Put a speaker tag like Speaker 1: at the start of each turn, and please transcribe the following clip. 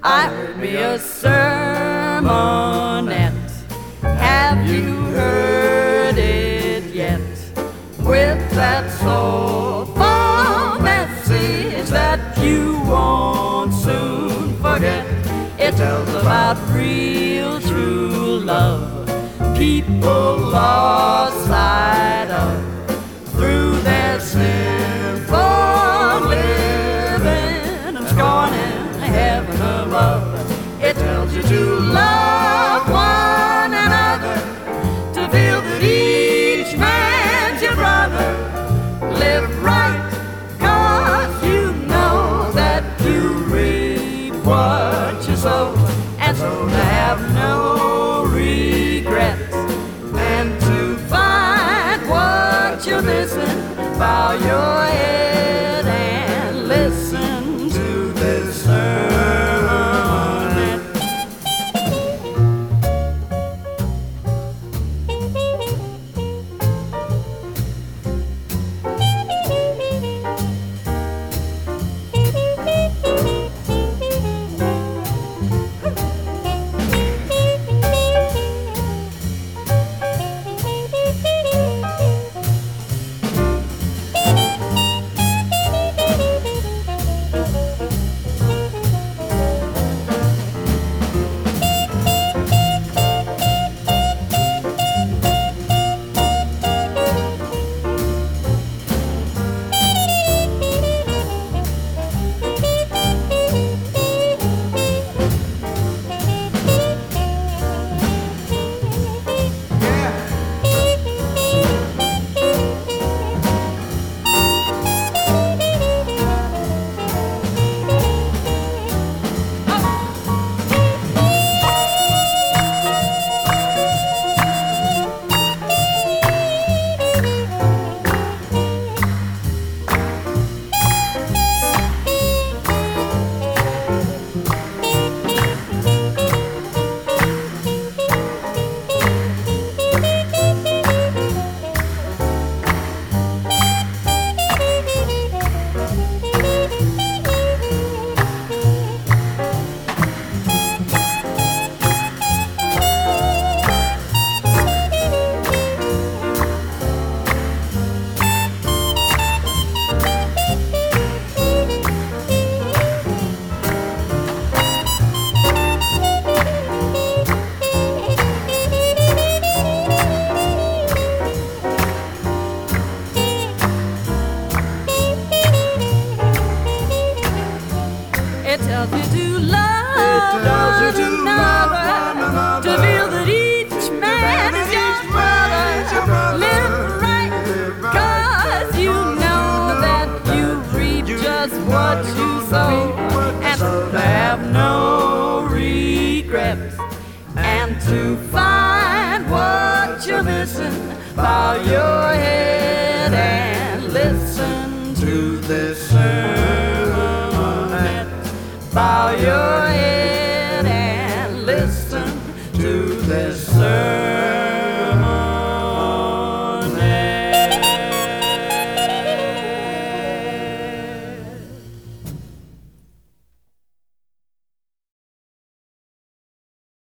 Speaker 1: I heard me a sermonette. Have you heard it yet? With that soulful message that you won't soon forget. It tells about real true love people lost sight of through their sinful living and scorning heaven above. It tells you to love one another, to feel that each man's your brother. Live right, 'cause you know that you reap what you sow, and so to have no regrets, and to find what you're missing. Bow your head and listen to this sermon. It tells you to love one another, to feel that each man is your brother. Live right, 'cause you know that you reap just what you sow, and to have no regrets, and to find what you're missing. Bow your head